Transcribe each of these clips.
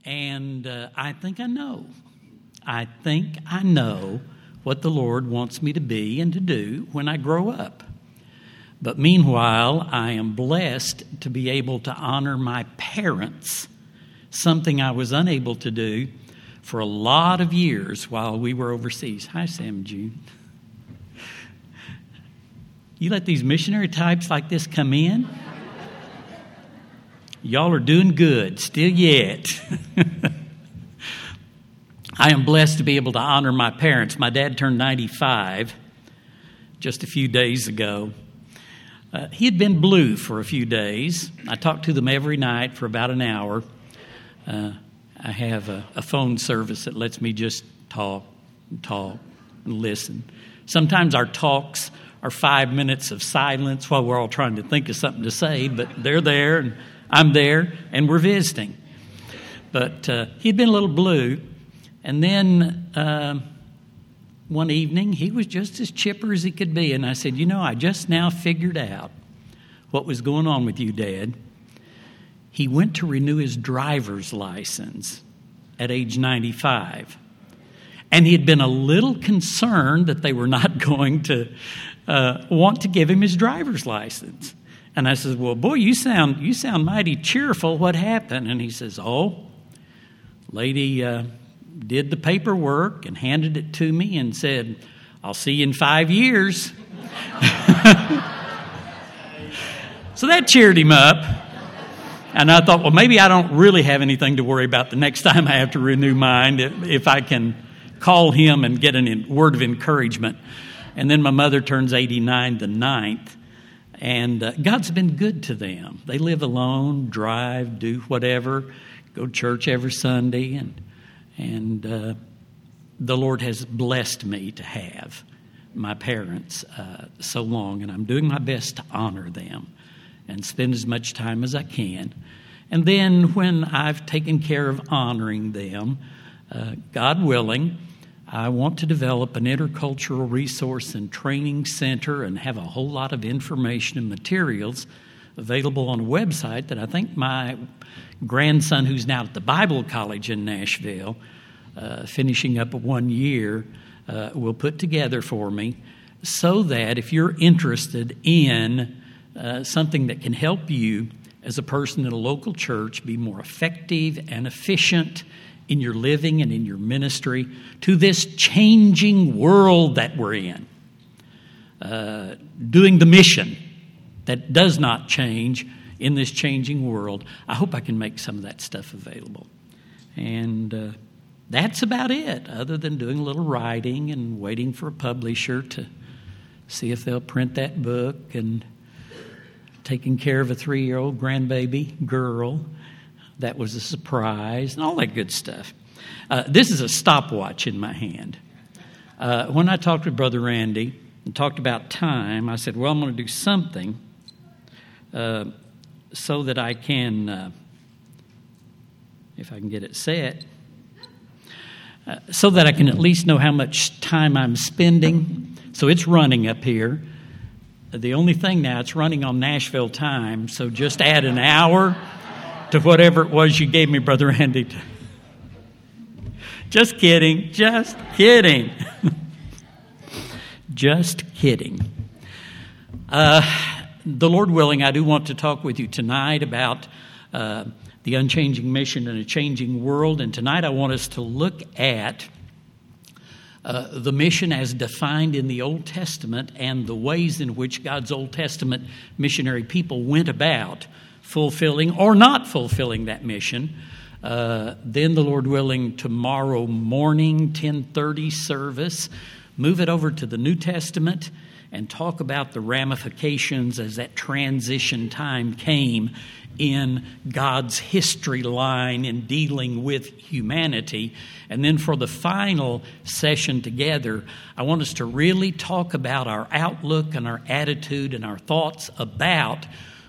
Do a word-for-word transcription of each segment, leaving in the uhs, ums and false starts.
And uh, I think I know. I think I know what the Lord wants me to be and to do when I grow up. But meanwhile, I am blessed to be able to honor my parents, something I was unable to do for a lot of years while we were overseas. Hi, Sam and June. You let these missionary types like this come in? Y'all are doing good, still yet. I am blessed to be able to honor my parents. My dad turned ninety-five just a few days ago. Uh, he had been blue for a few days. I talked to them every night for about an hour. Uh, I have a, a phone service that lets me just talk and talk and listen. Sometimes our talks are five minutes of silence while we're all trying to think of something to say, but they're there and I'm there and we're visiting. But uh, he'd been a little blue. And then uh, one evening, he was just as chipper as he could be. And I said, you know, I just now figured out what was going on with you, Dad. He went to renew his driver's license at age ninety-five. And he had been a little concerned that they were not going to uh, want to give him his driver's license. And I said, well, boy, you sound you sound mighty cheerful. What happened? And he says, oh, lady uh, did the paperwork and handed it to me and said, I'll see you in five years. So that cheered him up. And I thought, well, maybe I don't really have anything to worry about the next time I have to renew mine, if I can call him and get a word of encouragement. And then my mother turns eighty-nine the ninth. And uh, God's been good to them. They live alone, drive, do whatever, go to church every Sunday. And, and uh, the Lord has blessed me to have my parents uh, so long. And I'm doing my best to honor them and spend as much time as I can. And then when I've taken care of honoring them, uh, God willing, I want to develop an intercultural resource and training center and have a whole lot of information and materials available on a website that I think my grandson, who's now at the Bible College in Nashville, uh, finishing up one year, uh, will put together for me, so that if you're interested in uh, something that can help you as a person in a local church be more effective and efficient in your living and in your ministry to this changing world that we're in, uh, doing the mission that does not change in this changing world, I hope I can make some of that stuff available. And uh, that's about it, other than doing a little writing and waiting for a publisher to see if they'll print that book, and taking care of a three-year-old grandbaby girl. That was a surprise, and all that good stuff. Uh, this is a stopwatch in my hand. Uh, when I talked with Brother Randy and talked about time, I said, well, I'm going to do something uh, so that I can, uh, if I can get it set, uh, so that I can at least know how much time I'm spending. So it's running up here. The only thing now, it's running on Nashville time, so just add an hour to whatever it was you gave me, Brother Andy. Just kidding. Just kidding. Just kidding. Uh, the Lord willing, I do want to talk with you tonight about uh, the unchanging mission in a changing world. And tonight I want us to look at uh, the mission as defined in the Old Testament and the ways in which God's Old Testament missionary people went about fulfilling or not fulfilling that mission. Uh, then, the Lord willing, tomorrow morning, ten thirty service, move it over to the New Testament and talk about the ramifications as that transition time came in God's history line in dealing with humanity. And then for the final session together, I want us to really talk about our outlook and our attitude and our thoughts about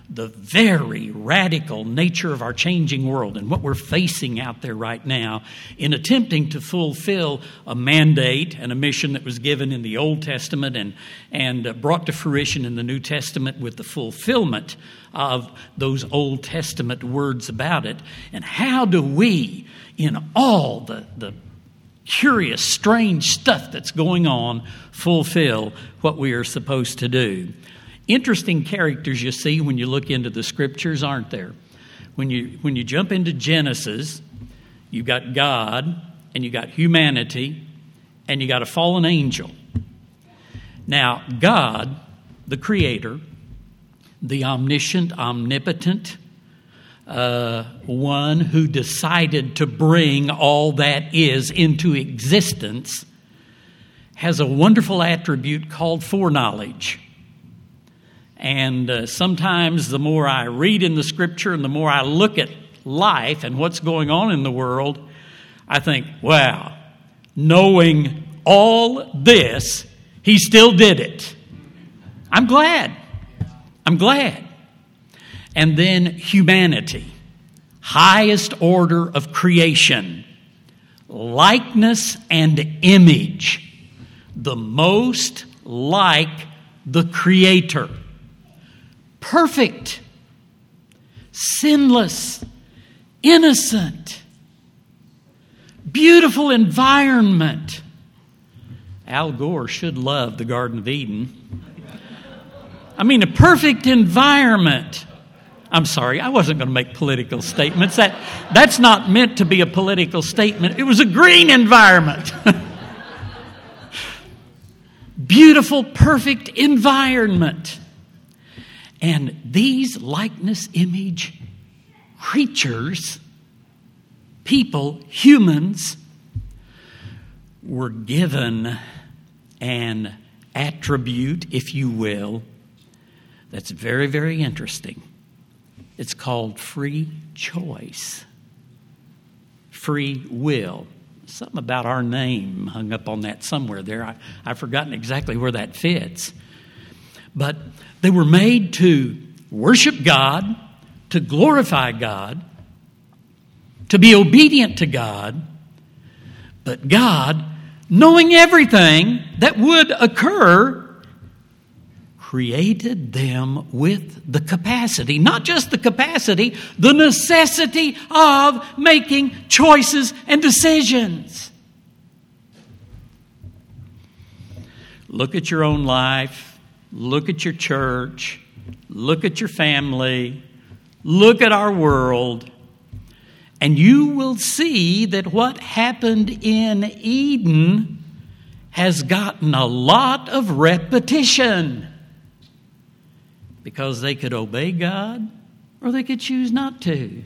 the very radical nature of our changing world and what we're facing out there right now in attempting to fulfill a mandate and a mission that was given in the Old Testament and, and brought to fruition in the New Testament with the fulfillment of those Old Testament words about it. And how do we, in all the, the curious, strange stuff that's going on, fulfill what we are supposed to do? Interesting characters you see when you look into the Scriptures, aren't there? When you when you jump into Genesis, you've got God, and you got humanity, and you got a fallen angel. Now, God, the Creator, the omniscient, omnipotent uh, one who decided to bring all that is into existence, has a wonderful attribute called foreknowledge. And uh, sometimes the more I read in the Scripture and the more I look at life and what's going on in the world, I think, wow, knowing all this, He still did it. I'm glad. I'm glad. And then humanity, highest order of creation, likeness and image, the most like the Creator. Perfect, sinless, innocent, beautiful environment. Al Gore should love the Garden of Eden. I mean, a perfect environment. I'm sorry, I wasn't going to make political statements. That, that's not meant to be a political statement. It was a green environment. Beautiful, perfect environment. And these likeness image creatures, people, humans, were given an attribute, if you will, that's very, very interesting. It's called free choice, free will. Something about our name hung up on that somewhere there. I, I've forgotten exactly where that fits. But they were made to worship God, to glorify God, to be obedient to God. But God, knowing everything that would occur, created them with the capacity, not just the capacity, the necessity of making choices and decisions. Look at your own life. Look at your church, look at your family, look at our world, and you will see that what happened in Eden has gotten a lot of repetition because they could obey God or they could choose not to.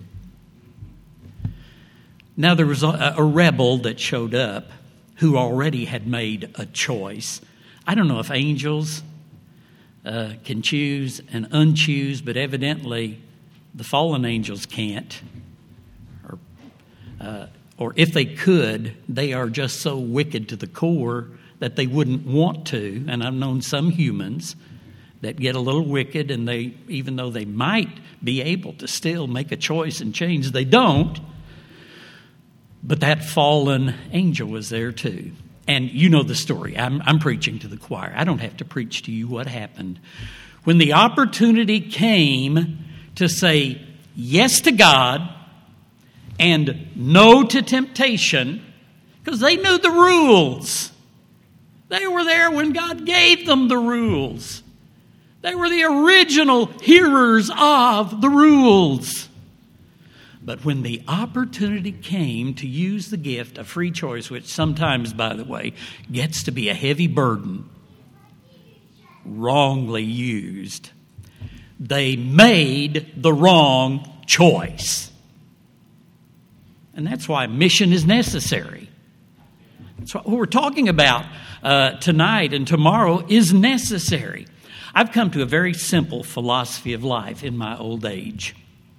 Now, there was a, a rebel that showed up who already had made a choice. I don't know if angels Uh, can choose and unchoose, but evidently the fallen angels can't. Or, uh, or if they could, they are just so wicked to the core that they wouldn't want to. And I've known some humans that get a little wicked, and they, even though they might be able to still make a choice and change, they don't. But that fallen angel was there too. And you know the story. I'm, I'm preaching to the choir. I don't have to preach to you what happened. When the opportunity came to say yes to God and no to temptation, because they knew the rules. They were there when God gave them the rules. They were the original hearers of the rules. But when the opportunity came to use the gift of free choice, which sometimes, by the way, gets to be a heavy burden, wrongly used, they made the wrong choice. And that's why mission is necessary. That's what we're talking about uh, tonight and tomorrow is necessary. I've come to a very simple philosophy of life in my old age.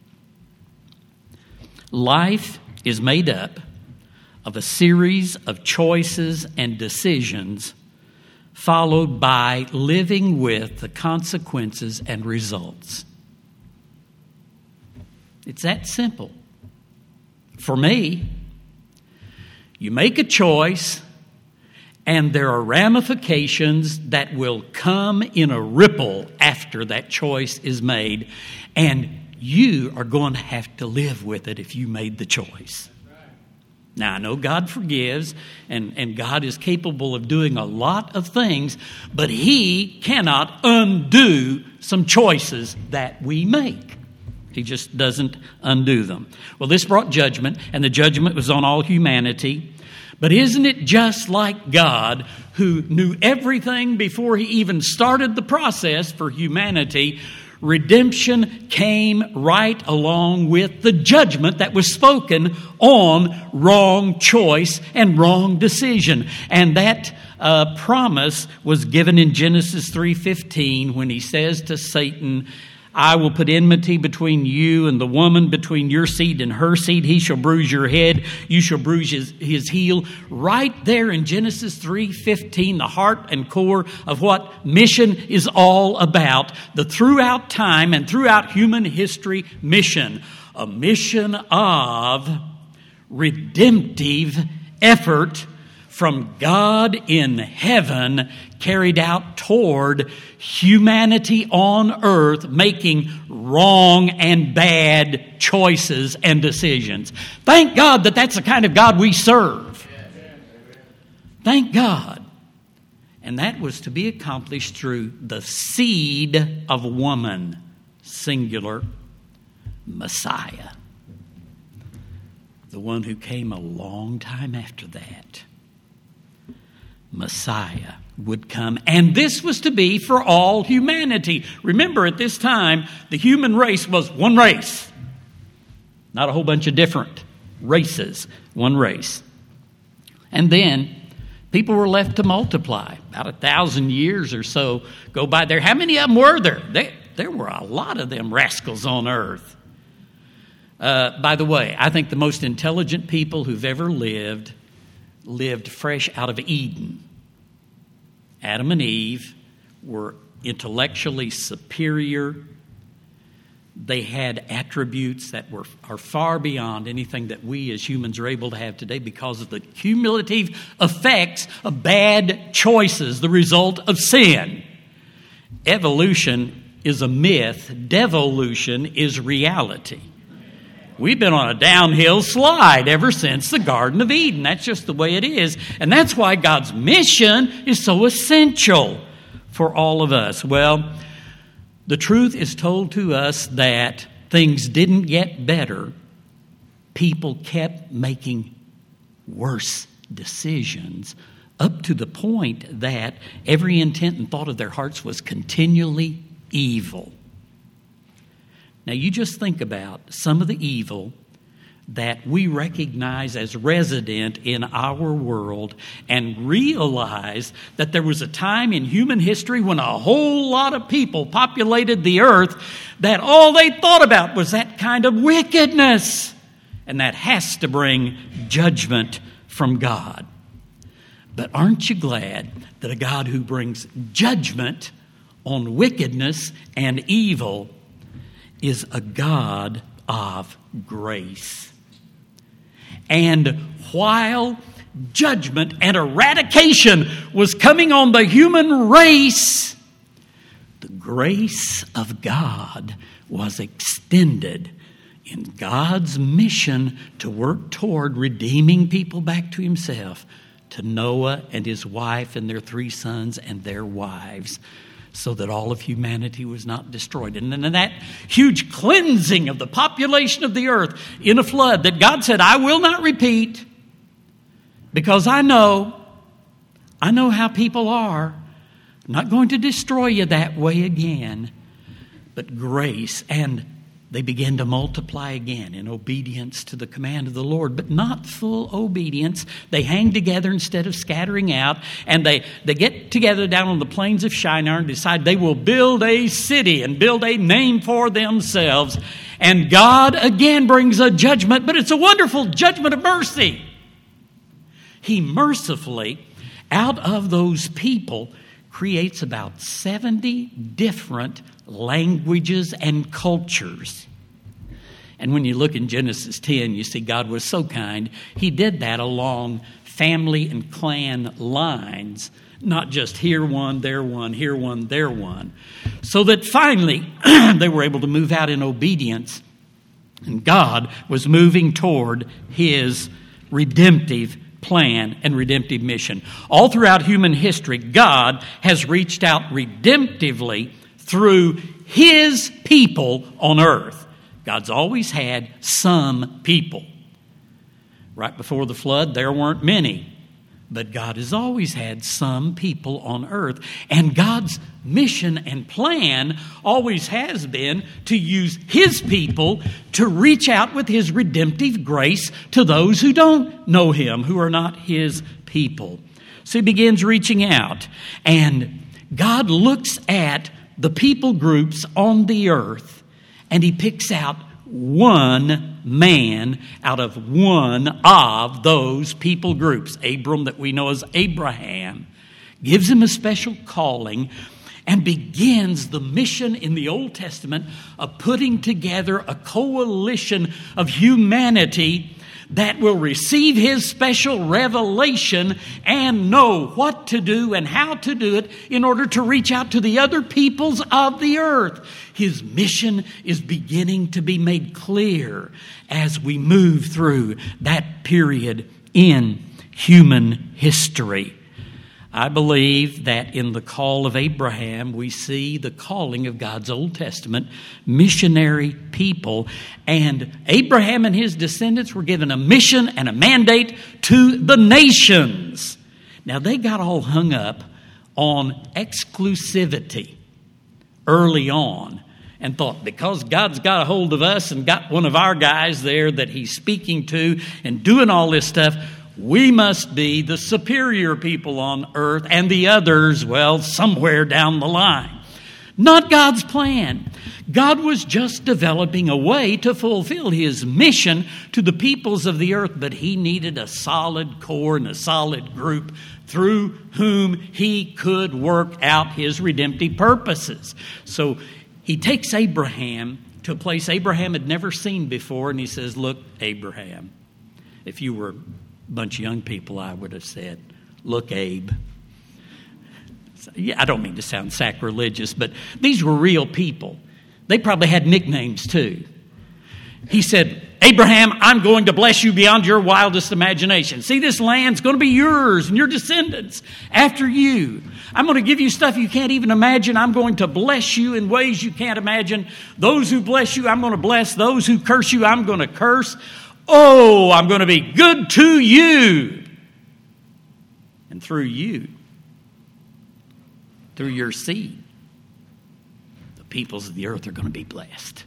Life is made up of a series of choices and decisions followed by living with the consequences and results. It's that simple. For me, you make a choice, and there are ramifications that will come in a ripple after that choice is made, and you are going to have to live with it if you made the choice. Now, I know God forgives, and, and God is capable of doing a lot of things, but He cannot undo some choices that we make. He just doesn't undo them. Well, this brought judgment, and the judgment was on all humanity. But isn't it just like God, who knew everything before He even started the process for humanity? Redemption came right along with the judgment that was spoken on wrong choice and wrong decision. And that uh, promise was given in Genesis three fifteen when He says to Satan, I will put enmity between you and the woman, between your seed and her seed. He shall bruise your head, you shall bruise his, his heel. Right there in Genesis three fifteen, the heart and core of what mission is all about. The throughout time and throughout human history mission. A mission of redemptive effort from God in heaven carried out toward humanity on earth making wrong and bad choices and decisions. Thank God that that's the kind of God we serve. Thank God. And that was to be accomplished through the seed of woman, singular, Messiah. The one who came a long time after that. Messiah would come. And this was to be for all humanity. Remember, at this time, the human race was one race. Not a whole bunch of different races. One race. And then people were left to multiply. About a thousand years or so go by there. How many of them were there? There, there were a lot of them rascals on earth. Uh, by the way, I think the most intelligent people who've ever lived lived fresh out of Eden. Adam and Eve were intellectually superior. They had attributes that were are far beyond anything that we as humans are able to have today because of the cumulative effects of bad choices, the result of sin. Evolution is a myth. Devolution is reality. We've been on a downhill slide ever since the Garden of Eden. That's just the way it is. And that's why God's mission is so essential for all of us. Well, the truth is told to us that things didn't get better. People kept making worse decisions up to the point that every intent and thought of their hearts was continually evil. Now, you just think about some of the evil that we recognize as resident in our world and realize that there was a time in human history when a whole lot of people populated the earth that all they thought about was that kind of wickedness. And that has to bring judgment from God. But aren't you glad that a God who brings judgment on wickedness and evil is a God of grace? And while judgment and eradication was coming on the human race, the grace of God was extended in God's mission to work toward redeeming people back to Himself, to Noah and his wife and their three sons and their wives, so that all of humanity was not destroyed. And then that huge cleansing of the population of the earth in a flood that God said, I will not repeat, because I know, I know how people are. I'm not going to destroy you that way again. But grace, and they began to multiply again in obedience to the command of the Lord, but not full obedience. They hang together instead of scattering out, and they, they get together down on the plains of Shinar and decide they will build a city and build a name for themselves. And God again brings a judgment, but it's a wonderful judgment of mercy. He mercifully, out of those people, creates about seventy different languages and cultures. And when you look in Genesis ten, you see God was so kind. He did that along family and clan lines, not just here one, there one, here one, there one. So that finally they were able to move out in obedience. And God was moving toward his redemptive plan and redemptive mission. All throughout human history, God has reached out redemptively through his people on earth. God's always had some people. Right before the flood, there weren't many. But God has always had some people on earth. And God's mission and plan always has been to use his people to reach out with his redemptive grace to those who don't know him, who are not his people. So he begins reaching out. And God looks at the people groups on the earth, and he picks out one man out of one of those people groups. Abram, that we know as Abraham, gives him a special calling and begins the mission in the Old Testament of putting together a coalition of humanity that will receive his special revelation and know what to do and how to do it in order to reach out to the other peoples of the earth. His mission is beginning to be made clear as we move through that period in human history. I believe that in the call of Abraham, we see the calling of God's Old Testament missionary people. And Abraham and his descendants were given a mission and a mandate to the nations. Now, they got all hung up on exclusivity early on and thought, because God's got a hold of us and got one of our guys there that he's speaking to and doing all this stuff, we must be the superior people on earth and the others, well, somewhere down the line. Not God's plan. God was just developing a way to fulfill his mission to the peoples of the earth, but he needed a solid core and a solid group through whom he could work out his redemptive purposes. So he takes Abraham to a place Abraham had never seen before, and he says, look, Abraham, if you were bunch of young people, I would have said, look, Abe. So, yeah, I don't mean to sound sacrilegious, but these were real people. They probably had nicknames too. He said, Abraham, I'm going to bless you beyond your wildest imagination. See, this land's going to be yours and your descendants after you. I'm going to give you stuff you can't even imagine. I'm going to bless you in ways you can't imagine. Those who bless you, I'm going to bless. Those who curse you, I'm going to curse. Oh, I'm going to be good to you. And through you, through your seed, the peoples of the earth are going to be blessed.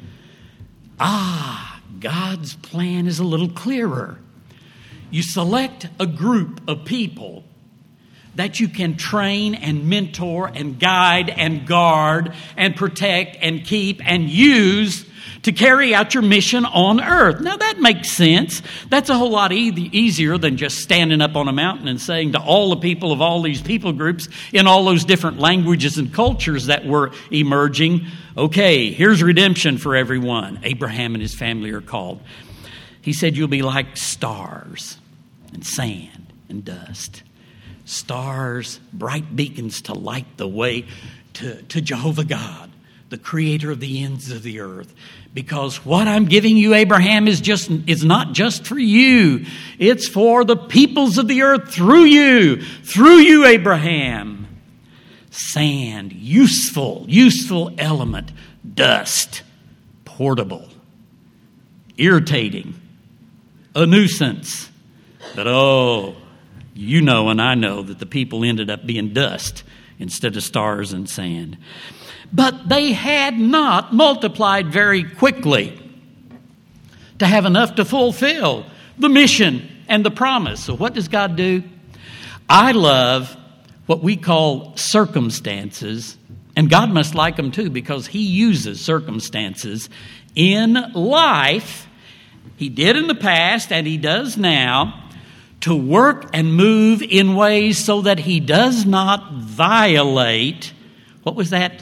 Ah, God's plan is a little clearer. You select a group of people that you can train and mentor and guide and guard and protect and keep and use to carry out your mission on earth. Now that makes sense. That's a whole lot e- easier than just standing up on a mountain and saying to all the people of all these people groups in all those different languages and cultures that were emerging, okay, here's redemption for everyone. Abraham and his family are called. He said, you'll be like stars and sand and dust. Stars, bright beacons to light the way to, to Jehovah God, the creator of the ends of the earth. Because what I'm giving you, Abraham, is just is not just for you. It's for the peoples of the earth through you. Through you, Abraham. Sand, useful, useful element. Dust, portable, irritating, a nuisance. But oh, you know and I know that the people ended up being dust instead of stars and sand. But they had not multiplied very quickly to have enough to fulfill the mission and the promise. So what does God do? I love what we call circumstances, and God must like them too, because he uses circumstances in life. He did in the past and he does now to work and move in ways so that he does not violate, what was that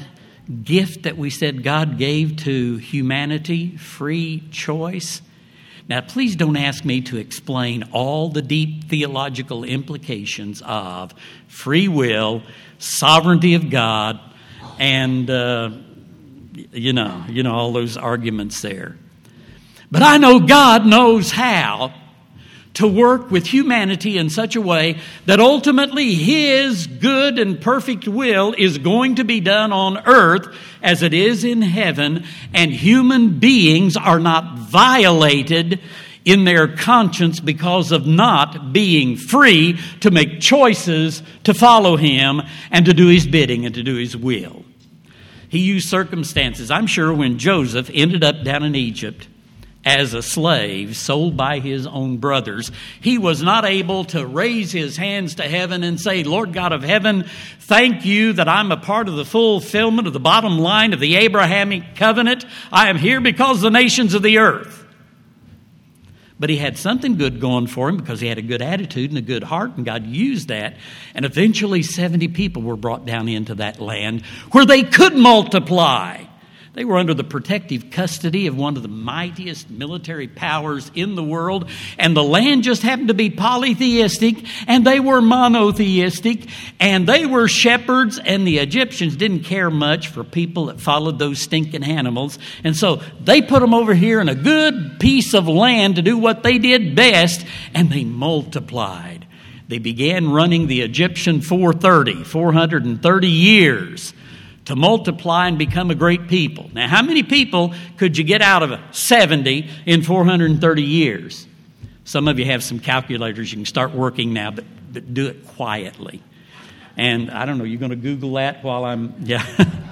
gift that we said God gave to humanity, free choice. Now, please don't ask me to explain all the deep theological implications of free will, sovereignty of God, and, uh, you know, you know, all those arguments there. But I know God knows how to work with humanity in such a way that ultimately His good and perfect will is going to be done on earth as it is in heaven, and human beings are not violated in their conscience because of not being free to make choices to follow Him and to do His bidding and to do His will. He used circumstances. I'm sure when Joseph ended up down in Egypt as a slave sold by his own brothers, he was not able to raise his hands to heaven and say, Lord God of heaven, thank you that I'm a part of the fulfillment of the bottom line of the Abrahamic covenant. I am here because of the nations of the earth. But he had something good going for him because he had a good attitude and a good heart, and God used that. And eventually seventy people were brought down into that land where they could multiply. They were under the protective custody of one of the mightiest military powers in the world, and the land just happened to be polytheistic, and they were monotheistic, and they were shepherds, and the Egyptians didn't care much for people that followed those stinking animals, and so they put them over here in a good piece of land to do what they did best, and they multiplied. They began running the Egyptian four thirty, four hundred thirty years. To multiply and become a great people. Now, how many people could you get out of seventy in four hundred thirty years? Some of you have some calculators. You can start working now, but, but do it quietly. And I don't know, you're going to Google that while I'm, yeah.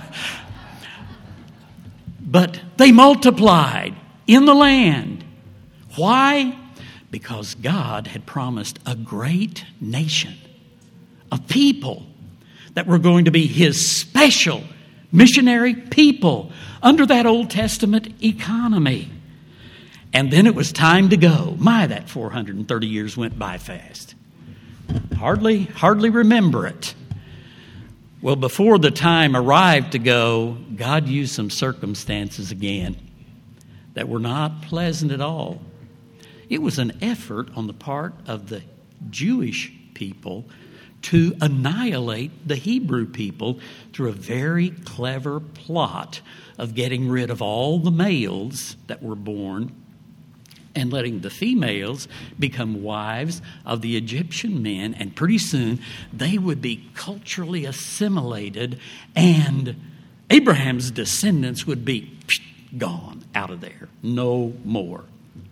But they multiplied in the land. Why? Because God had promised a great nation of people that were going to be His special missionary people under that Old Testament economy. And then it was time to go. My, that four hundred thirty years went by fast. Hardly, hardly remember it. Well, before the time arrived to go, God used some circumstances again that were not pleasant at all. It was an effort on the part of the Jewish people to annihilate the Hebrew people through a very clever plot of getting rid of all the males that were born and letting the females become wives of the Egyptian men. And pretty soon they would be culturally assimilated, and Abraham's descendants would be gone out of there. No more.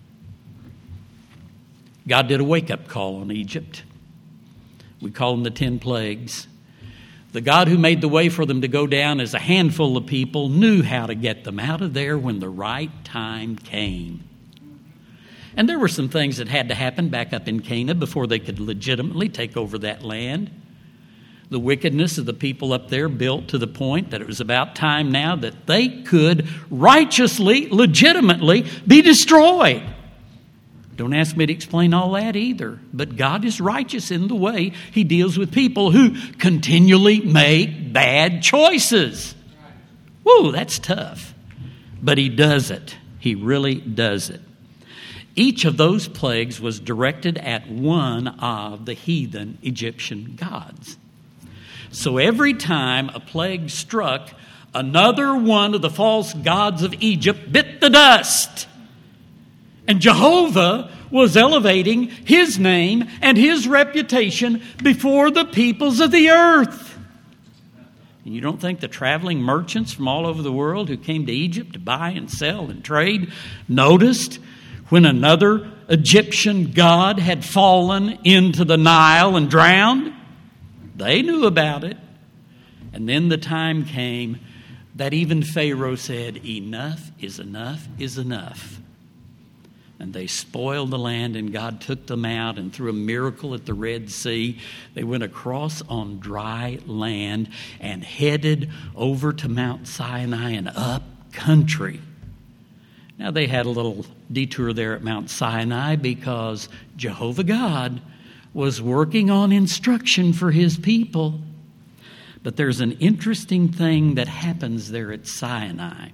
God did a wake-up call on Egypt. We call them the ten plagues. The God who made the way for them to go down as a handful of people knew how to get them out of there when the right time came. And there were some things that had to happen back up in Canaan before they could legitimately take over that land. The wickedness of the people up there built to the point that it was about time now that they could righteously, legitimately be destroyed. Don't ask me to explain all that either. But God is righteous in the way He deals with people who continually make bad choices. Whoa, that's tough. But He does it. He really does it. Each of those plagues was directed at one of the heathen Egyptian gods. So every time a plague struck, another one of the false gods of Egypt bit the dust. And Jehovah was elevating His name and His reputation before the peoples of the earth. And you don't think the traveling merchants from all over the world who came to Egypt to buy and sell and trade noticed when another Egyptian god had fallen into the Nile and drowned? They knew about it. And then the time came that even Pharaoh said, enough is enough is enough. And they spoiled the land, and God took them out, and through a miracle at the Red Sea, they went across on dry land and headed over to Mount Sinai and up country. Now, they had a little detour there at Mount Sinai because Jehovah God was working on instruction for His people. But there's an interesting thing that happens there at Sinai.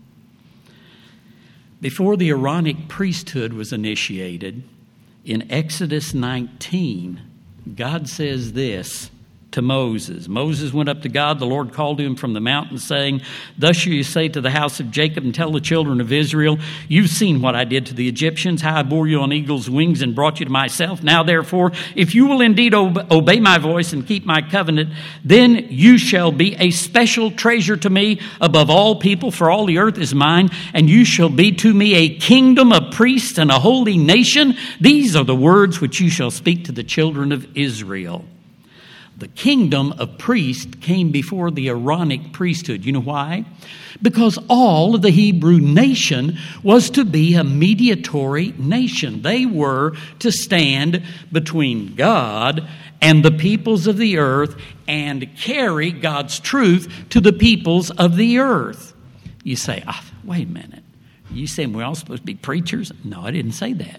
Before the Aaronic priesthood was initiated, in Exodus nineteen, God says this to Moses. Moses went up to God. The Lord called to him from the mountain, saying, "Thus shall you say to the house of Jacob and tell the children of Israel, you've seen what I did to the Egyptians, how I bore you on eagle's wings and brought you to myself. Now therefore, if you will indeed obey my voice and keep my covenant, then you shall be a special treasure to me above all people, for all the earth is mine, and you shall be to me a kingdom of priests and a holy nation. These are the words which you shall speak to the children of Israel." The kingdom of priests came before the Aaronic priesthood. You know why? Because all of the Hebrew nation was to be a mediatory nation. They were to stand between God and the peoples of the earth and carry God's truth to the peoples of the earth. You say, oh, wait a minute. You saying we're all supposed to be preachers? No, I didn't say that.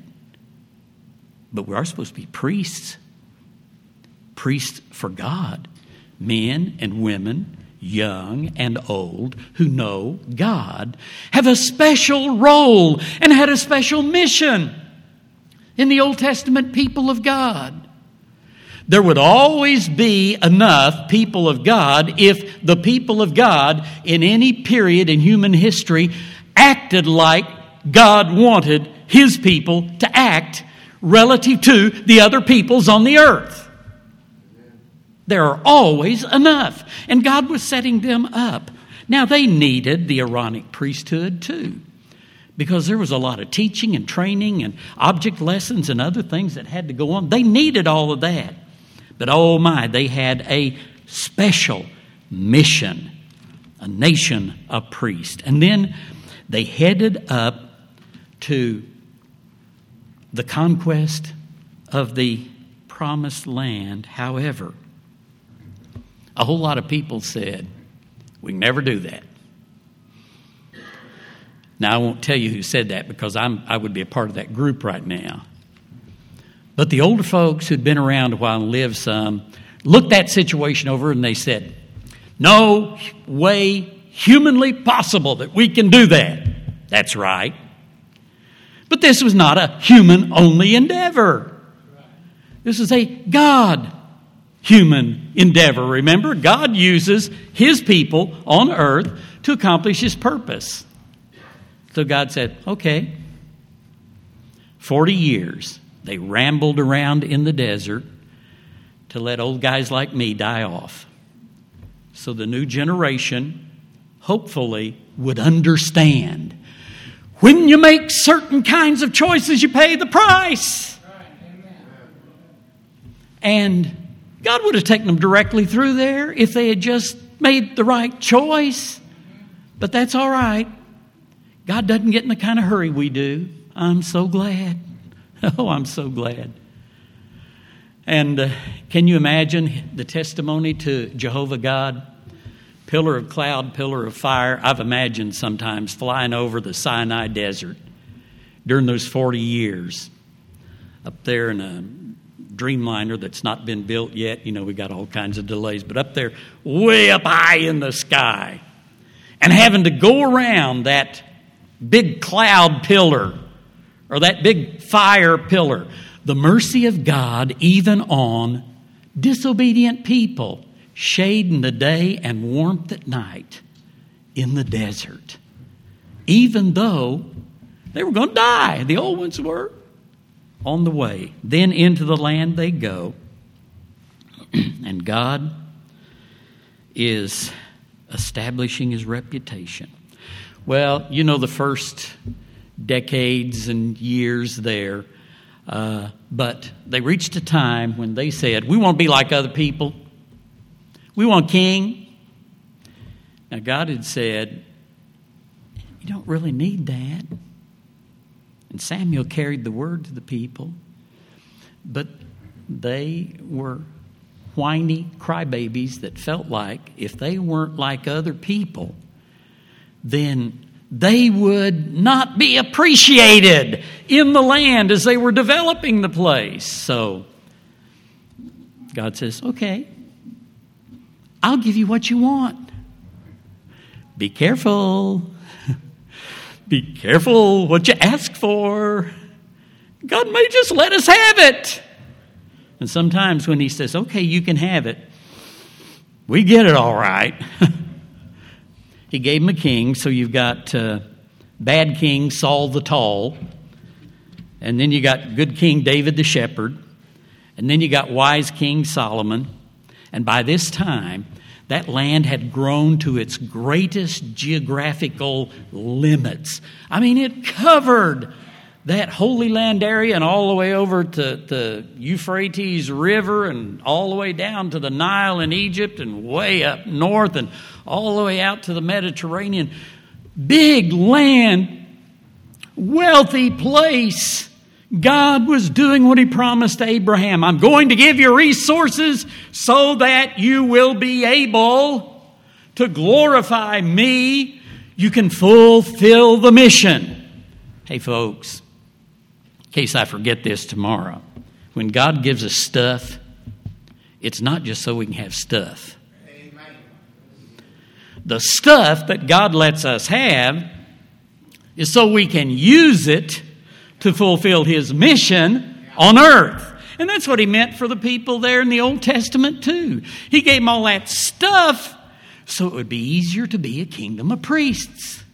But we are supposed to be priests. Priests for God, men and women, young and old, who know God, have a special role and had a special mission in the Old Testament people of God. There would always be enough people of God if the people of God in any period in human history acted like God wanted His people to act relative to the other peoples on the earth. There are always enough. And God was setting them up. Now, they needed the Aaronic priesthood too, because there was a lot of teaching and training and object lessons and other things that had to go on. They needed all of that. But oh my, they had a special mission, a nation of priests. And then they headed up to the conquest of the promised land. However, a whole lot of people said, we can never do that. Now, I won't tell you who said that because I'm, I would be a part of that group right now. But the older folks who'd been around a while and lived some looked that situation over and they said, no way humanly possible that we can do that. That's right. But this was not a human-only endeavor. This is a God human endeavor. Remember, God uses His people on earth to accomplish His purpose. So God said, okay, forty years they rambled around in the desert to let old guys like me die off. So the new generation, hopefully, would understand. When you make certain kinds of choices, you pay the price. And God would have taken them directly through there if they had just made the right choice. But that's all right. God doesn't get in the kind of hurry we do. I'm so glad. Oh, I'm so glad. And uh, can you imagine the testimony to Jehovah God? Pillar of cloud, pillar of fire. I've imagined sometimes flying over the Sinai desert during those forty years up there in a Dreamliner that's not been built yet. You know, we got all kinds of delays, but up there, way up high in the sky, and having to go around that big cloud pillar or that big fire pillar. The mercy of God even on disobedient people, shade in the day and warmth at night in the desert, even though they were going to die. The old ones were. On the way. Then into the land they go. And God is establishing His reputation. Well, you know the first decades and years there. Uh, but they reached a time when they said, we want to be like other people. We want a king. Now God had said, you don't really need that. And Samuel carried the word to the people, but they were whiny crybabies that felt like if they weren't like other people, then they would not be appreciated in the land as they were developing the place. So God says, okay, I'll give you what you want. Be careful. Be careful what you ask for. God may just let us have it. And sometimes when he says, okay, you can have it, we get it all right. He gave him a king, so you've got uh, bad king Saul the Tall, and then you got good king David the shepherd, and then you got wise king Solomon. And by this time, that land had grown to its greatest geographical limits. I mean, it covered that Holy Land area and all the way over to the Euphrates River and all the way down to the Nile in Egypt and way up north and all the way out to the Mediterranean. Big land, wealthy place. God was doing what he promised to Abraham. I'm going to give you resources so that you will be able to glorify me. You can fulfill the mission. Hey, folks, in case I forget this tomorrow, when God gives us stuff, it's not just so we can have stuff. Amen. The stuff that God lets us have is so we can use it to fulfill his mission on earth. And that's what he meant for the people there in the Old Testament too. He gave them all that stuff so it would be easier to be a kingdom of priests.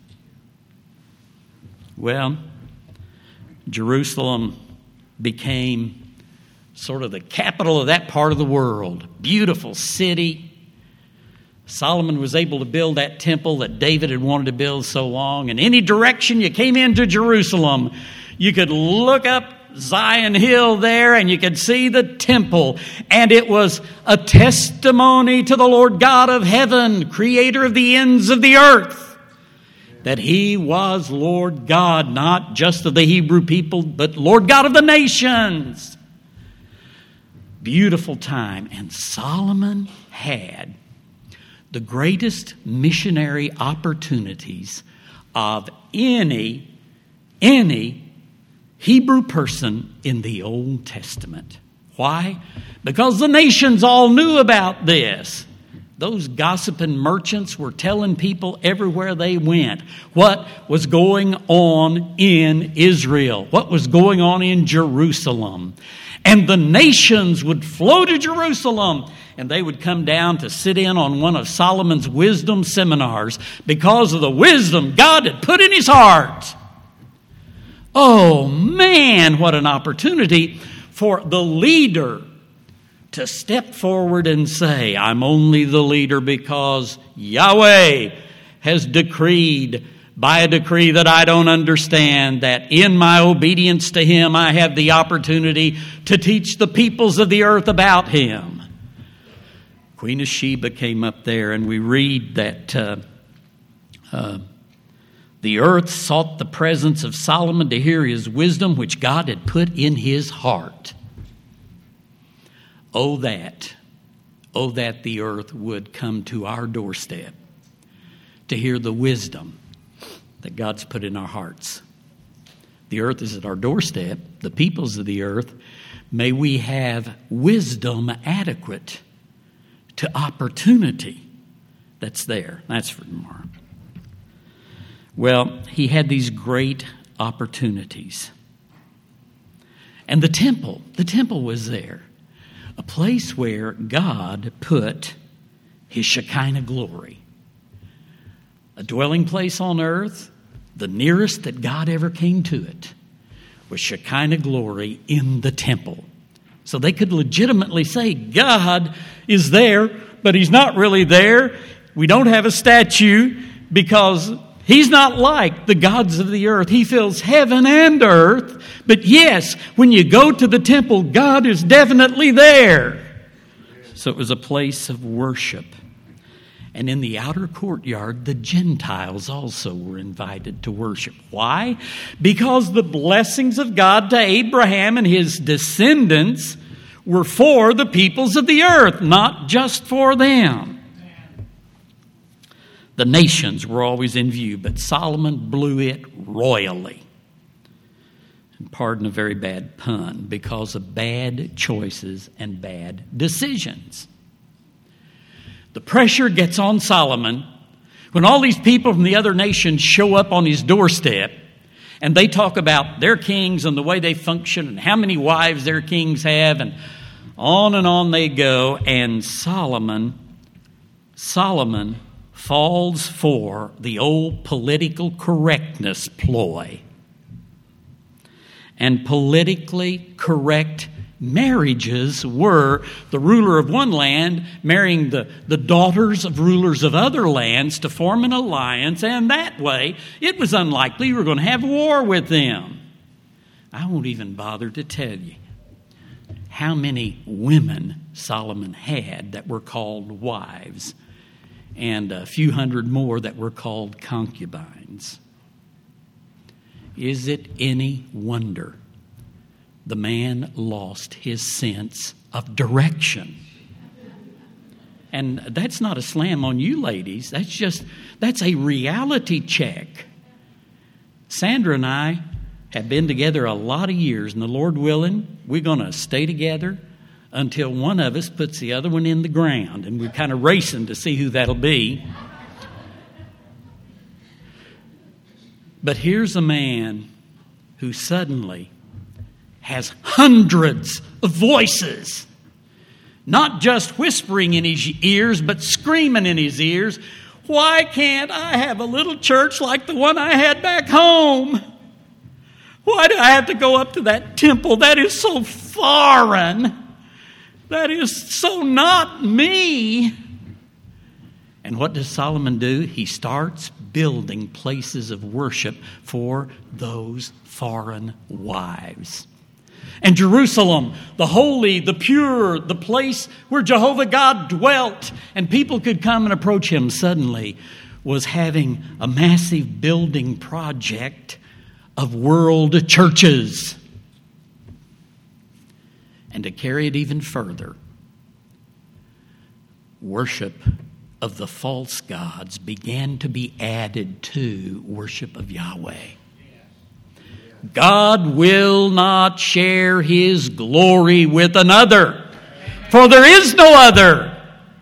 Well, Jerusalem became sort of the capital of that part of the world. Beautiful city. Solomon was able to build that temple that David had wanted to build so long. And any direction you came into Jerusalem, you could look up Zion Hill there and you could see the temple. And it was a testimony to the Lord God of heaven, creator of the ends of the earth, that he was Lord God, not just of the Hebrew people, but Lord God of the nations. Beautiful time. And Solomon had the greatest missionary opportunities of any, any Hebrew person in the Old Testament. Why? Because the nations all knew about this. Those gossiping merchants were telling people everywhere they went what was going on in Israel, what was going on in Jerusalem. And the nations would flow to Jerusalem, and they would come down to sit in on one of Solomon's wisdom seminars because of the wisdom God had put in his heart. Oh man, what an opportunity for the leader to step forward and say, I'm only the leader because Yahweh has decreed by a decree that I don't understand, that in my obedience to him, I have the opportunity to teach the peoples of the earth about him. Queen of Sheba came up there, and we read that uh, uh, the earth sought the presence of Solomon to hear his wisdom, which God had put in his heart. Oh, that, oh, that the earth would come to our doorstep to hear the wisdom that God's put in our hearts. The earth is at our doorstep, the peoples of the earth. May we have wisdom adequate to opportunity that's there. That's for tomorrow. Well, he had these great opportunities. And the temple, the temple was there. A place where God put his Shekinah glory. A dwelling place on earth, the nearest that God ever came to it, was Shekinah glory in the temple. So they could legitimately say, God is there, but he's not really there. We don't have a statue because he's not like the gods of the earth. He fills heaven and earth. But yes, when you go to the temple, God is definitely there. So it was a place of worship. And in the outer courtyard, the Gentiles also were invited to worship. Why? Because the blessings of God to Abraham and his descendants were for the peoples of the earth, not just for them. The nations were always in view, but Solomon blew it royally. And pardon a very bad pun, because of bad choices and bad decisions. The pressure gets on Solomon when all these people from the other nations show up on his doorstep and they talk about their kings and the way they function and how many wives their kings have, and on and on they go. And Solomon, Solomon falls for the old political correctness ploy. And politically correct marriages were the ruler of one land marrying the, the daughters of rulers of other lands to form an alliance, and that way it was unlikely you were going to have war with them. I won't even bother to tell you how many women Solomon had that were called wives, and a few hundred more that were called concubines. Is it any wonder the man lost his sense of direction? And that's not a slam on you ladies. That's just, that's a reality check. Sandra and I have been together a lot of years, and the Lord willing, we're going to stay together until one of us puts the other one in the ground, and we're kind of racing to see who that'll be. But here's a man who suddenly has hundreds of voices, not just whispering in his ears, but screaming in his ears. Why can't I have a little church like the one I had back home? Why do I have to go up to that temple? That is so foreign. That is so not me. And what does Solomon do? He starts building places of worship for those foreign wives. And Jerusalem, the holy, the pure, the place where Jehovah God dwelt and people could come and approach him, suddenly was having a massive building project of world churches. And to carry it even further, worship of the false gods began to be added to worship of Yahweh. God will not share his glory with another, for there is no other.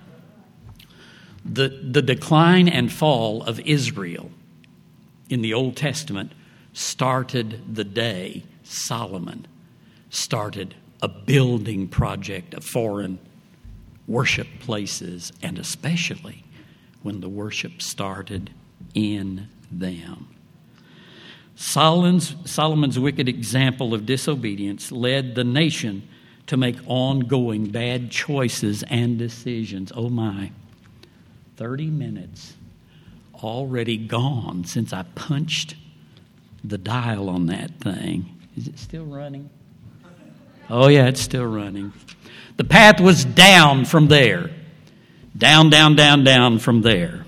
The, the decline and fall of Israel in the Old Testament started the day Solomon started a building project of foreign worship places, and especially when the worship started in them. Solomon's, Solomon's wicked example of disobedience led the nation to make ongoing bad choices and decisions. Oh my, thirty minutes already gone since I punched the dial on that thing. Is it still running? Oh yeah, it's still running. The path was down from there. Down, down, down, down from there.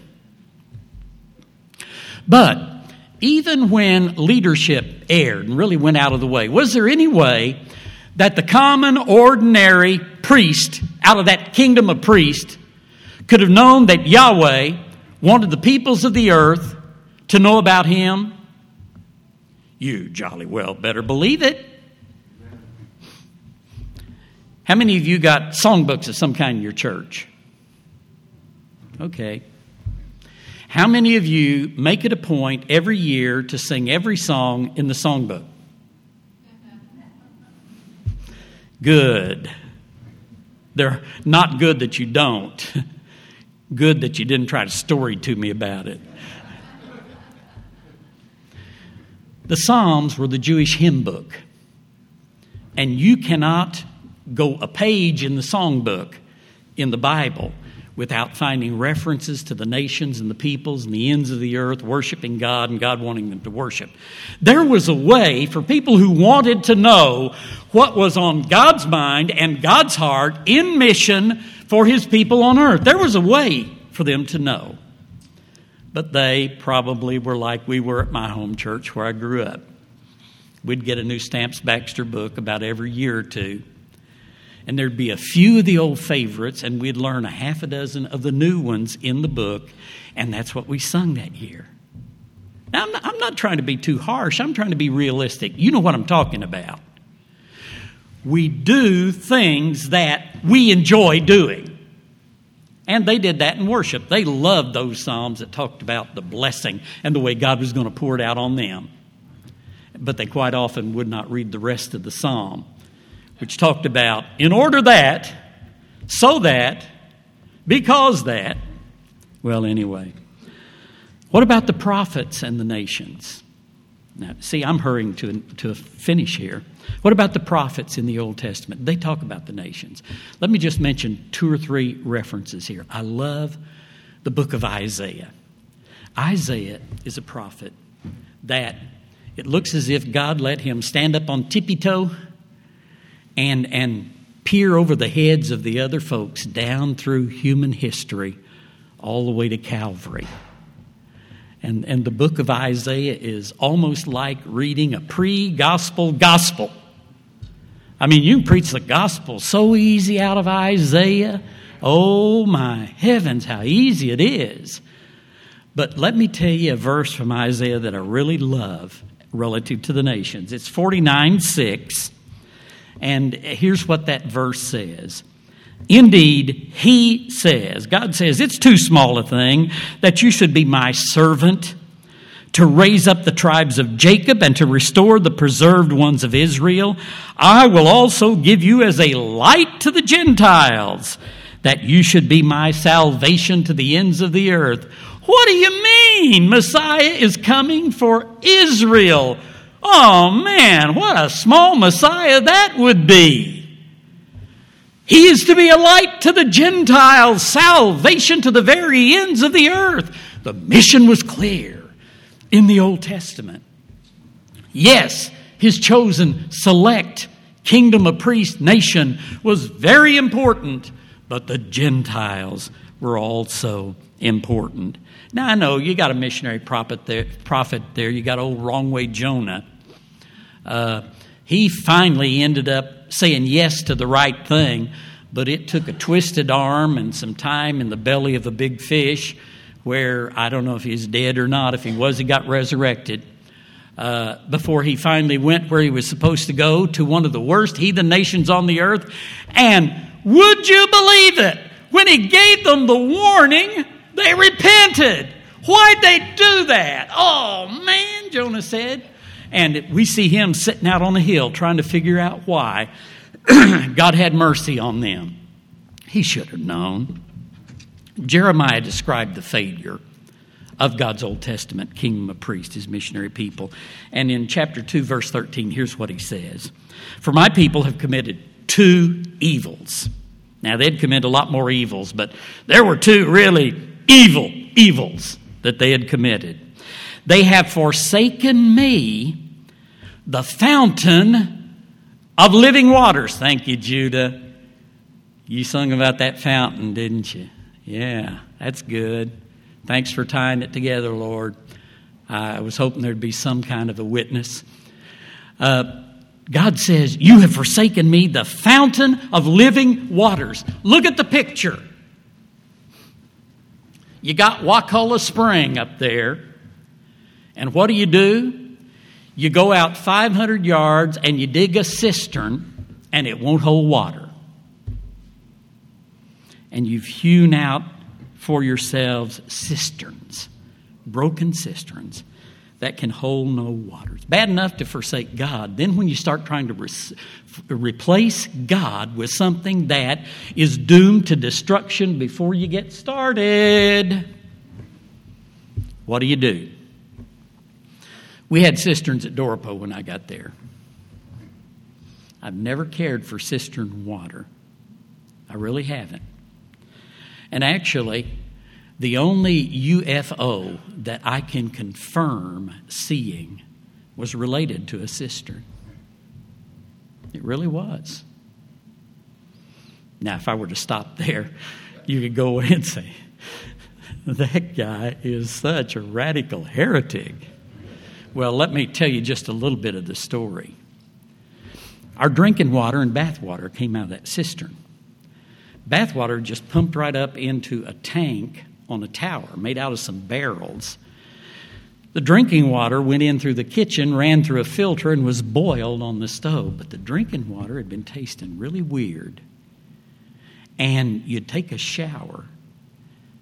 But even when leadership erred and really went out of the way, was there any way that the common, ordinary priest out of that kingdom of priests could have known that Yahweh wanted the peoples of the earth to know about him? You jolly well better believe it. How many of you got songbooks of some kind in your church? Okay. How many of you make it a point every year to sing every song in the songbook? Good. They're not good that you don't. Good that you didn't try to story to me about it. The Psalms were the Jewish hymn book. And you cannot go a page in the songbook in the Bible without finding references to the nations and the peoples and the ends of the earth worshiping God and God wanting them to worship. There was a way for people who wanted to know what was on God's mind and God's heart in mission for his people on earth. There was a way for them to know. But they probably were like we were at my home church where I grew up. We'd get a new Stamps Baxter book about every year or two. And there'd be a few of the old favorites, and we'd learn a half a dozen of the new ones in the book, and that's what we sung that year. Now, I'm not, I'm not trying to be too harsh. I'm trying to be realistic. You know what I'm talking about. We do things that we enjoy doing. And they did that in worship. They loved those psalms that talked about the blessing and the way God was going to pour it out on them. But they quite often would not read the rest of the psalm, which talked about, in order that, so that, because that. Well, anyway. What about the prophets and the nations? Now, see, I'm hurrying to, to a finish here. What about the prophets in the Old Testament? They talk about the nations. Let me just mention two or three references here. I love the book of Isaiah. Isaiah is a prophet that it looks as if God let him stand up on tippy-toe and, and peer over the heads of the other folks down through human history all the way to Calvary. And, and the book of Isaiah is almost like reading a pre-gospel gospel. I mean, you can preach the gospel so easy out of Isaiah. Oh, my heavens, how easy it is. But let me tell you a verse from Isaiah that I really love relative to the nations. It's forty-nine six. And here's what that verse says. Indeed, he says, God says, it's too small a thing that you should be my servant to raise up the tribes of Jacob and to restore the preserved ones of Israel. I will also give you as a light to the Gentiles, that you should be my salvation to the ends of the earth. What do you mean? Messiah is coming for Israel. Oh man, what a small Messiah that would be. He is to be a light to the Gentiles, salvation to the very ends of the earth. The mission was clear in the Old Testament. Yes, his chosen, select kingdom of priests nation was very important, but the Gentiles were also important. Now, I know you got a missionary prophet there. Prophet there. You got old wrong way Jonah. Uh, he finally ended up saying yes to the right thing, but it took a twisted arm and some time in the belly of a big fish where I don't know if he's dead or not. If he was, he got resurrected uh, before he finally went where he was supposed to go, to one of the worst heathen nations on the earth. And would you believe it? When he gave them the warning, they repented. Why'd they do that? Oh, man, Jonah said. And we see him sitting out on a hill trying to figure out why God had mercy on them. He should have known. Jeremiah described the failure of God's Old Testament kingdom of priests, his missionary people. And in chapter two, verse thirteen, here's what he says. For my people have committed two evils. Now, they'd commit a lot more evils, but there were two really evil evils that they had committed. They have forsaken me, the fountain of living waters. Thank you, Judah. You sung about that fountain, didn't you? Yeah, that's good. Thanks for tying it together, Lord. I was hoping there'd be some kind of a witness. Uh, God says, you have forsaken me, the fountain of living waters. Look at the picture. You got Wakulla Spring up there. And what do you do? You go out five hundred yards and you dig a cistern and it won't hold water. And you've hewn out for yourselves cisterns, broken cisterns that can hold no water. It's bad enough to forsake God. Then when you start trying to re- replace God with something that is doomed to destruction before you get started, what do you do? We had cisterns at Doropo when I got there. I've never cared for cistern water. I really haven't. And actually, the only U F O that I can confirm seeing was related to a cistern. It really was. Now, if I were to stop there, you could go away and say, that guy is such a radical heretic. Well, let me tell you just a little bit of the story. Our drinking water and bath water came out of that cistern. Bath water just pumped right up into a tank on a tower made out of some barrels. The drinking water went in through the kitchen, ran through a filter, and was boiled on the stove. But the drinking water had been tasting really weird. And you'd take a shower,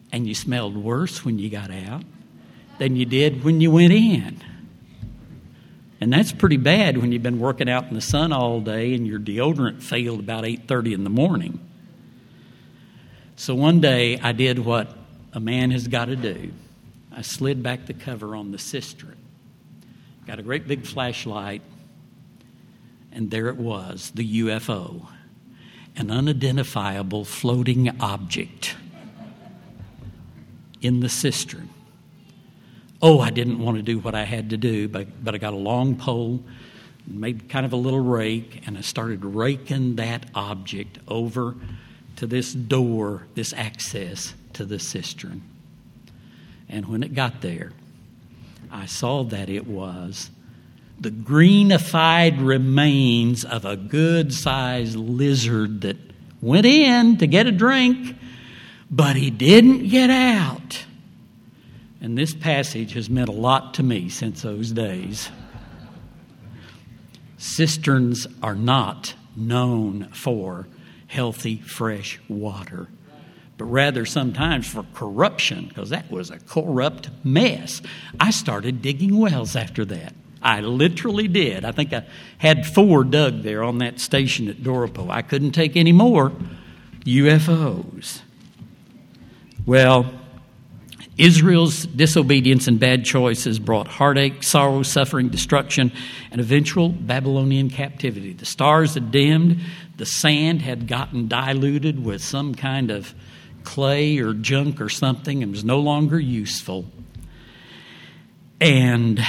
and you smelled worse when you got out than you did when you went in. And that's pretty bad when you've been working out in the sun all day and your deodorant failed about eight thirty in the morning. So one day I did what a man has got to do. I slid back the cover on the cistern, got a great big flashlight, and there it was, the U F O, an unidentifiable floating object in the cistern. Oh, I didn't want to do what I had to do, but, but I got a long pole, made kind of a little rake, and I started raking that object over to this door, this access to the cistern. And when it got there, I saw that it was the greenified remains of a good-sized lizard that went in to get a drink, but he didn't get out. And this passage has meant a lot to me since those days. Cisterns are not known for healthy, fresh water, but rather sometimes for corruption, because that was a corrupt mess. I started digging wells after that. I literally did. I think I had four dug there on that station at Doropo. I couldn't take any more U F Os. Well, Israel's disobedience and bad choices brought heartache, sorrow, suffering, destruction, and eventual Babylonian captivity. The stars had dimmed. The sand had gotten diluted with some kind of clay or junk or something and was no longer useful. And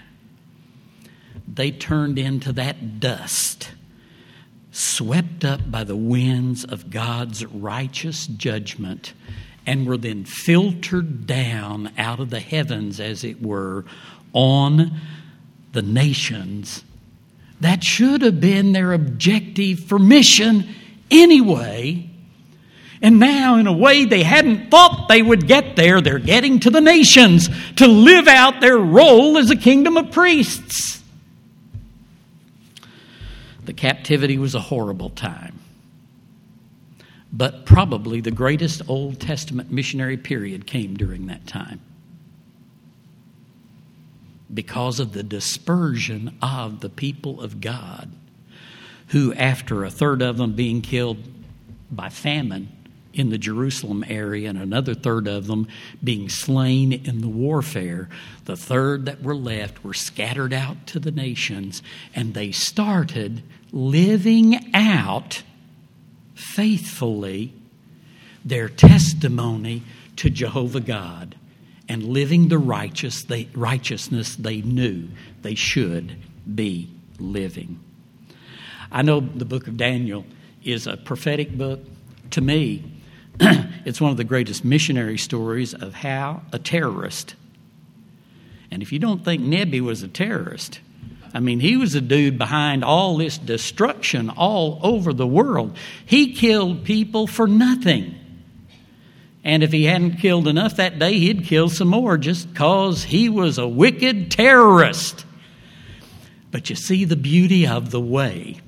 they turned into that dust, swept up by the winds of God's righteous judgment, and were then filtered down out of the heavens, as it were, on the nations. That should have been their objective for mission anyway. And now, in a way they hadn't thought they would get there, they're getting to the nations to live out their role as a kingdom of priests. The captivity was a horrible time, but probably the greatest Old Testament missionary period came during that time because of the dispersion of the people of God, who, after a third of them being killed by famine in the Jerusalem area and another third of them being slain in the warfare, the third that were left were scattered out to the nations, and they started living out faithfully their testimony to Jehovah God and living the righteous they, righteousness they knew they should be living. I know the book of Daniel is a prophetic book. To me, it's one of the greatest missionary stories of how a terrorist, and if you don't think Nebi was a terrorist, I mean, he was a dude behind all this destruction all over the world. He killed people for nothing. And if he hadn't killed enough that day, he'd kill some more just because he was a wicked terrorist. But you see the beauty of the way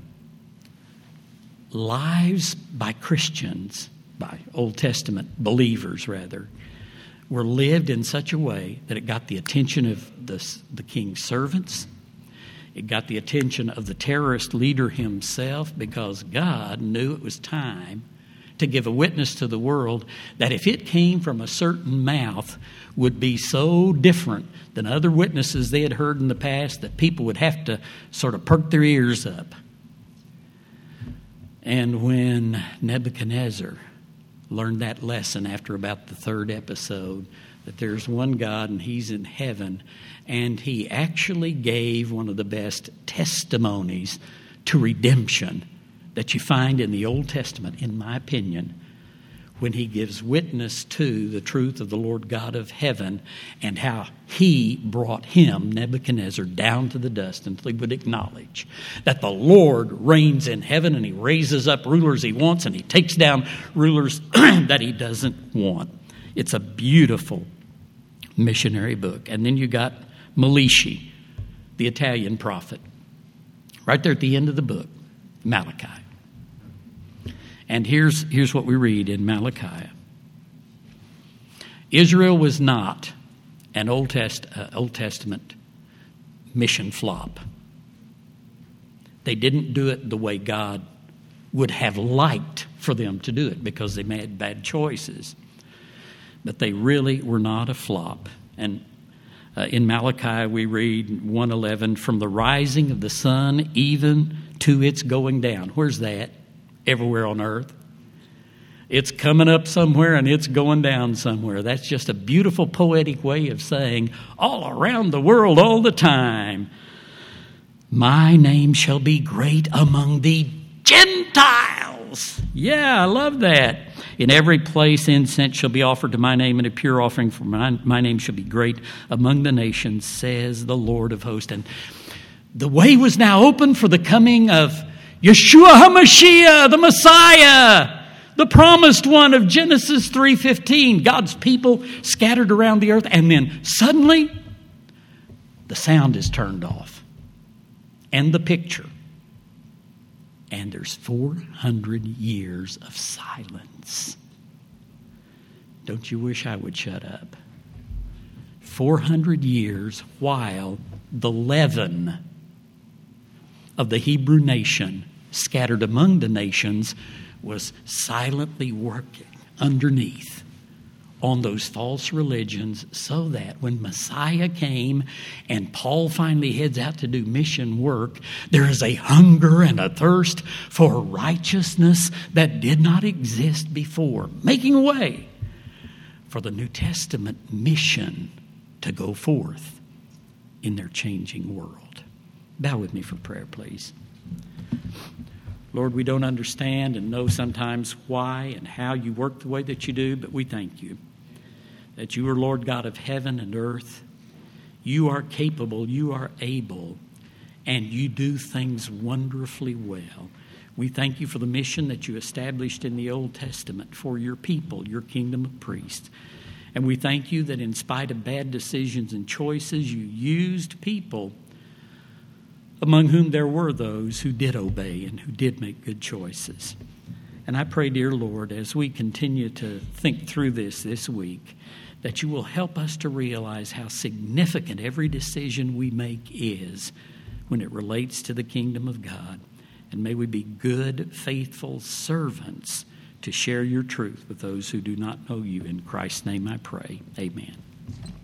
lives by Christians, by Old Testament believers rather, were lived in such a way that it got the attention of the, the king's servants. It got the attention of the terrorist leader himself, because God knew it was time to give a witness to the world that if it came from a certain mouth would be so different than other witnesses they had heard in the past that people would have to sort of perk their ears up. And when Nebuchadnezzar learned that lesson after about the third episode, that there's one God and he's in heaven, and he actually gave one of the best testimonies to redemption that you find in the Old Testament, in my opinion, when he gives witness to the truth of the Lord God of heaven and how he brought him, Nebuchadnezzar, down to the dust until he would acknowledge that the Lord reigns in heaven and he raises up rulers he wants and he takes down rulers that he doesn't want. It's a beautiful missionary book. And then you got Malishi, the Italian prophet, right there at the end of the book, Malachi. And here's, here's what we read in Malachi. Israel was not an Old, Test, uh, Old Testament mission flop. They didn't do it the way God would have liked for them to do it because they made bad choices. But they really were not a flop. And uh, in Malachi we read one eleven, from the rising of the sun even to its going down. Where's that? Everywhere on earth. It's coming up somewhere and it's going down somewhere. That's just a beautiful poetic way of saying all around the world all the time, my name shall be great among the Gentiles. Yeah, I love that. In every place incense shall be offered to my name, and a pure offering for my, my name shall be great among the nations, says the Lord of hosts. And the way was now open for the coming of Yeshua HaMashiach, the Messiah, the promised one of Genesis three fifteen. God's people scattered around the earth, and then suddenly the sound is turned off and the picture. And there's four hundred years of silence. Don't you wish I would shut up? four hundred years while the leaven of the Hebrew nation scattered among the nations was silently working underneath on those false religions, so that when Messiah came and Paul finally heads out to do mission work, there is a hunger and a thirst for righteousness that did not exist before, making way for the New Testament mission to go forth in their changing world. Bow with me for prayer, please. Lord, we don't understand and know sometimes why and how you work the way that you do, but we thank you that you are Lord God of heaven and earth. You are capable, you are able, and you do things wonderfully well. We thank you for the mission that you established in the Old Testament for your people, your kingdom of priests. And we thank you that in spite of bad decisions and choices, you used people among whom there were those who did obey and who did make good choices. And I pray, dear Lord, as we continue to think through this this week, that you will help us to realize how significant every decision we make is when it relates to the kingdom of God. And may we be good, faithful servants to share your truth with those who do not know you. In Christ's name I pray. Amen.